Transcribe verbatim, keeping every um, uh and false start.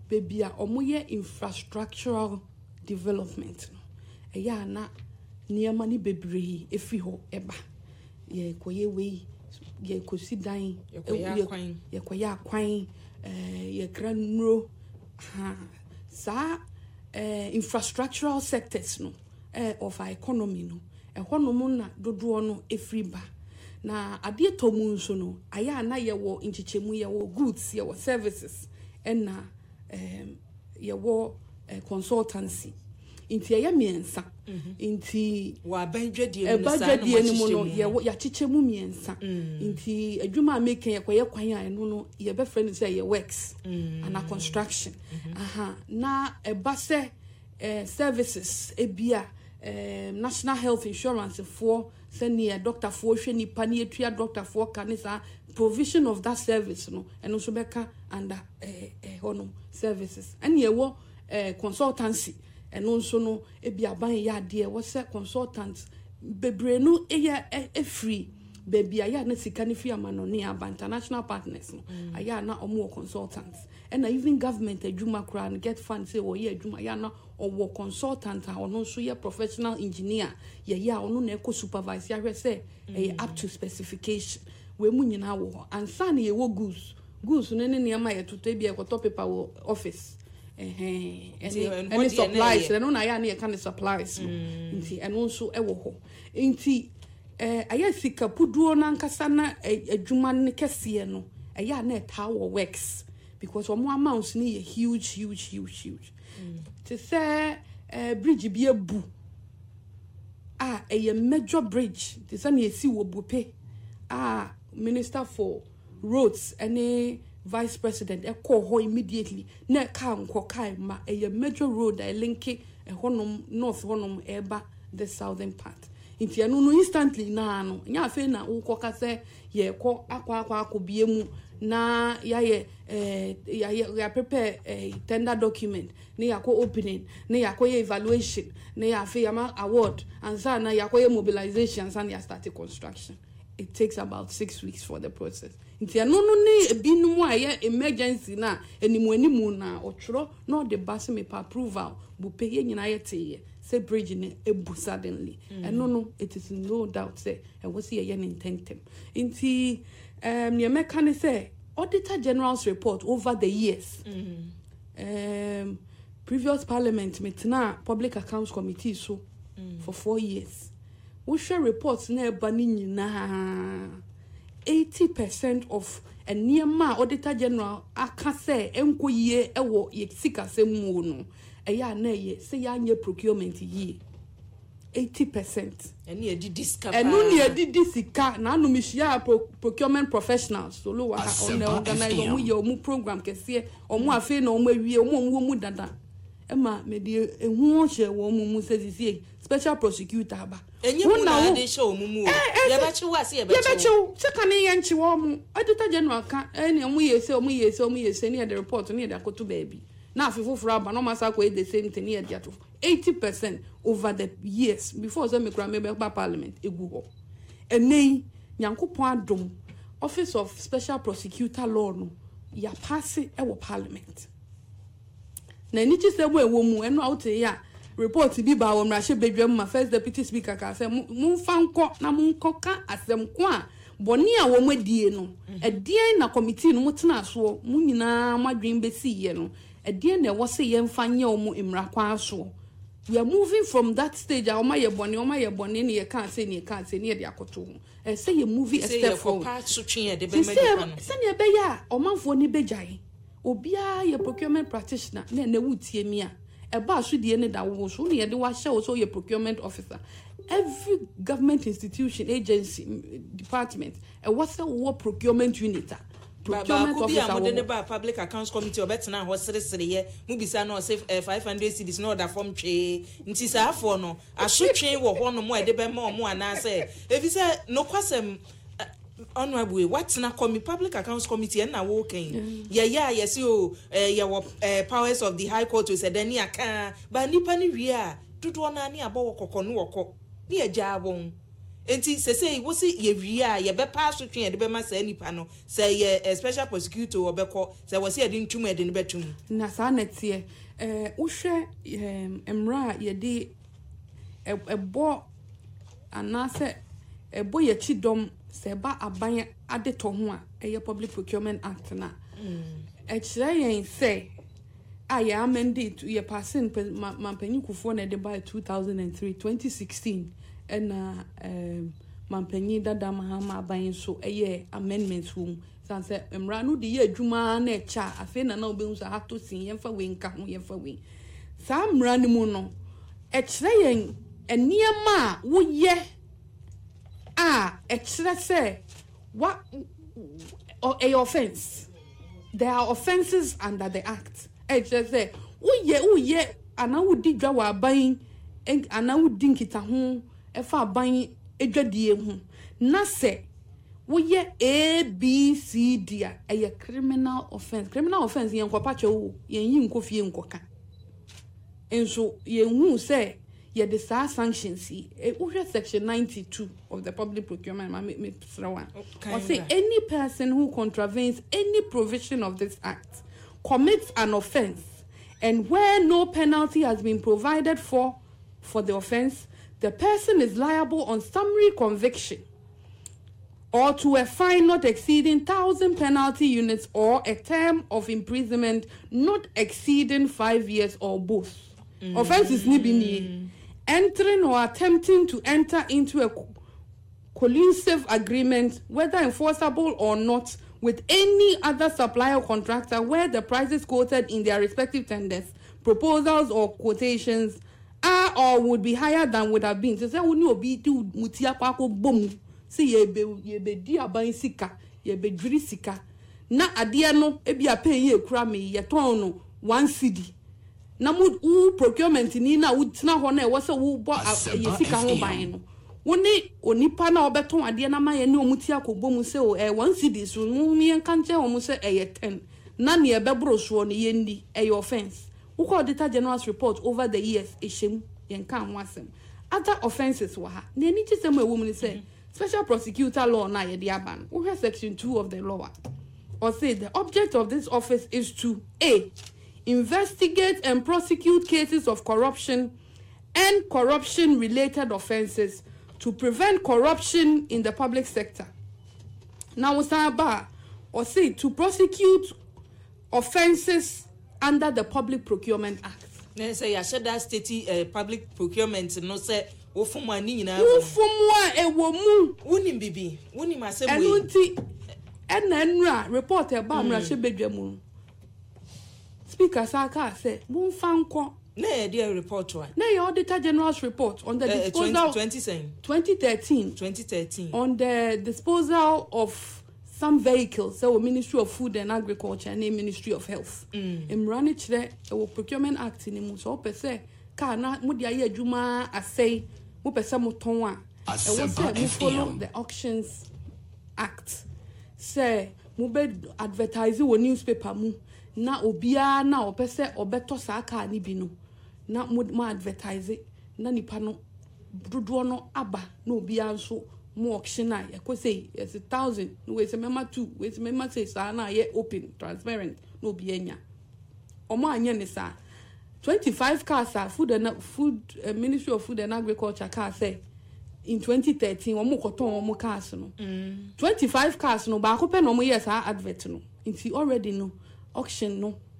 baby a omoye infrastructural development no eya na niema ni bebre efi ho eba ye koye we ye kosi dan ye koya kwan ye koya kwan eh ye kranuro ha sa eh infrastructural sectors no eh of our economy no e hono mo na dodo no efri ba na ade tomu nso no aya na ye wo nchichemu ye wo goods ye wo services na um ye wo uh, consultancy inti ye miensa inti wa banjwadie no banjwadie no mo no ye wo ya chichemu miensa inti adwuma make ye koye kwan a no no ye be friend say ye works and a construction aha na e ba se uh, services ebia um, national health insurance for senior doctor for hwe nipa na etua doctor for kanisa provision of that service no and also beka under eh eh honum services and ye wo eh consultancy and also no e bia ban ya de wo se consultants bebre no e ya e free baby aya na sika ni fi amano ne aba international partners no aya na omo consultants and even government adwuma kra and get funds say wo ye adwuma ya na owo consultant a ono so ye professional engineer ye ya ono na eko supervise ya say eh up to specification we mu nyina wo ansa na ye wo goods goods no ne ne ma ye toto bia ekoto paper wo office eh eh any supplies no na ya na ye kan supplies nti eno nso e wo ho nti eh aya sika puduo na nkasa na adwuma ne kese no aya na eta wo works because omo amounts ni huge huge huge huge to say eh bridge bi ebu ah a major bridge to say na esi wo bupe ah minister for roads any vice president e call ho immediately na ka nko kai ma a major road I link e honom north honom eba the southern part inti anu no instantly na no nya afi na wo ka say ye ko akwa akwa akobie mu na ya ye eh ya ya prepare a tender document na ya ko opening na ya ko evaluation na ya afi ya ma award and so na ya ko mobilization and ya start construction. It takes about six weeks for the process. Inti anu no ni ebinu mu aye emergency na enimu enimu na otro no the base me pa approval bu pe ye nyina ye teye say bridge ne ebu suddenly and no no it is no doubt say e was ye yen intentem inti um ye meka say Auditor General's report over the years mm-hmm. um previous parliament metna public accounts committee so mm. for four years we share reports na eba ni nyina eighty percent of eniema Auditor General aka say enko ye ewo ye sika semu no eya na ye say ya nye procurement ye eighty percent eni e di discover enu ni e di disika na anu mihia procurement professionals so lo wa on organize omu ye omu program kese omu afi na omu awie omu omu omu dada ema me di ehu ohye wo omu mu sesi special prosecutor ba enye mu na de show omu mu ye ba chi wa se ye ba chi ye ba chi se kan ye nchi wo omu Auditor General ka eni omu ye se omu ye se omu ye se ni the report ni the akoto baby na afifufura aba no masa ko the same thing here dia to eighty percent over the years before say me kra me be parliament egu ho enei nyankopon adom office of special prosecutor law no ya pass e wo parliament na ni chi se bo ewo mu eno out ya report bi ba wo mra she bedwam ma first deputy speaker ka say mu fa nko na mu nko ka asem ko a boni a wo madie no edien na committee no mutena so mu nyina madwen besi ye no edien na wo se ye mfa nye omu imra kwa so we are moving from that stage a oma ye boni oma ye boni ne ye kan say ne ye kan say ne ye de akoto ho e say ye movie a step forward so twen ye de be medical no say ne be ya omanfo ni bejai obia ye procurement practitioner na na wutie mi a e ba so de ne da wo so ne ye de wa hye wo so ye procurement officer every government institution agency department e was a war procurement unit procurement officer we dey ba public accounts committee obetina ho sere sere ye mu bisa no say five hundred cedis no order form twe nti sa afo no asotwe wo ho no mo e de be ma mo ana say efi say no kwasem honorable watina committee public accounts committee na wo kan ye ya ye say o ye wo powers of the high court we said any aka ba nipa ni wi a dodo na ani abo wo kokko no woko ni eja abon enti se say wo si ye wi a ye be pa so twen ye de be ma sa nipa no say ye special prosecutor obekọ say wo si ye de ntum ye de ne betum na sa na tie eh wo hwe emra ye de ebo anase ebo ye chidom se ba aban ade to ho a eye Public Procurement Act na e kire yen say aye amended ye passing mampanyi kufo na de by two thousand three twenty sixteen and um mampanyi dada mahama aban so eye amendments wom san say emra no de ye adwuma na e cha afi na na obehun so hato sin ye fa we nka ho ye fa we sa mra ni mu no e kire yen eniema wo ye ah e kire say what a offense there are offenses under the act e kire say wo ye wo ye ana wo di dwa wa aban ana wo di nkita ho e fa aban edwadie ho na se wo ye A B C D a e criminal offense criminal offense yen ko pache wo yen yi nko fie nkoka enso yen hu say ye the sanctions e wo section ninety-two of the Public Procurement ma me one or say any person who contravenes any provision of this act commits an offense and where no penalty has been provided for for the offense, the person is liable on summary conviction or to a fine not exceeding one thousand penalty units or a term of imprisonment not exceeding five years or both. Mm. Offense is nibini. Entering or attempting to enter into a collusive agreement, whether enforceable or not, with any other supplier or contractor where the prices quoted in their respective tenders, proposals or quotations are or would be higher than would have been. So say when you be to mutia kwako bom, say ye be ye be di aban sika, ye be dwiri sika. Na adia no e bia pay ye kura me ye ton no one cedi. Na mu u procurement ni na u tena ho na e wo se wo bo ye sika ho ban no. Woni onipa na obeton ade na ma ye ne omuti akobom se o e one cedi so mu mi en kan che o mu se e ye ten na ne e bebro so no ye ndi e ye offense who Auditor General's report over the years e shem yen kan ho asem other offenses wa ha na ni chisem e wo mu say special prosecutor law na ye de aban wo he section two of the law or say the object of this office is to a investigate and prosecute cases of corruption and corruption related offenses to prevent corruption in the public sector. Now, or say to prosecute offenses under the Public Procurement Act. Ne say ya sheda state uh, public procurement no say wo fom ani nyina wo fom a e wo mu wonim bibi wonim asem we enunti ena nra report e ba mra she bedwa mu speaker saka say mun fanko na e dey report one na your Auditor General's report on the uh, disposal twenty thirteen twenty thirteen on the disposal of some vehicles so Ministry of Food and Agriculture and Ministry of Health emrani kire e Procurement Act ni mu so pese ka na mu dia ye adwuma asai mu pese mu ton a e wo say mu follow the Auctions Act say mu be advertise wo newspaper mu na obia na opese obeto sa ka ni bi no na mu advertise na nipa no dodo no aba na obia nso mo auction na e ko say it's a thousand no we say mema two we say mema say sa na ye open transparent no obia nya omo anya ne sa twenty-five cars are food and food uh, Ministry of Food and Agriculture car say in twenty thirteen omo koton omo cars no mm. twenty-five cars no ba ko pe no mo yes advert no nti already no auction no